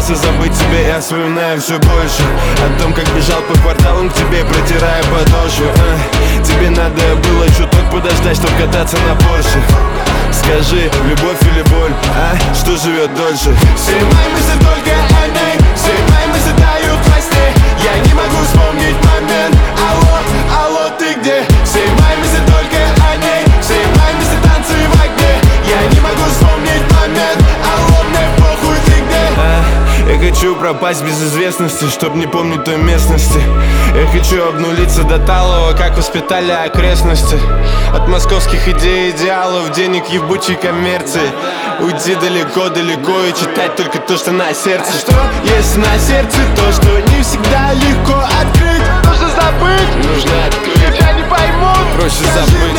пытался забыть тебя, я вспоминаю все больше о том, как бежал по кварталам к тебе, протирая подошву. Тебе надо было чуток подождать, чтоб кататься на Порше. Скажи, любовь или боль, что живет дольше? Все мои мысли только о ней, все мои мысли тают во сне. Я не могу вспомнить момент. Алло, алло, ты где? Все мои мысли только о ней, все мои мысли танцы в огне. Я не могу вспомнить момент. Алло, мне похуй, ты где? Я хочу пропасть без известности, чтоб не помнить той местности. Я хочу обнулиться до талого, как воспитали окрестности. От московских идей, идеалов, денег, ебучей коммерции. Уйти далеко-далеко и читать только то, что на сердце. А что, если на сердце то, что не всегда легко открыть? Нужно забыть, нужно открыть. Тебя не поймут, проще забыть.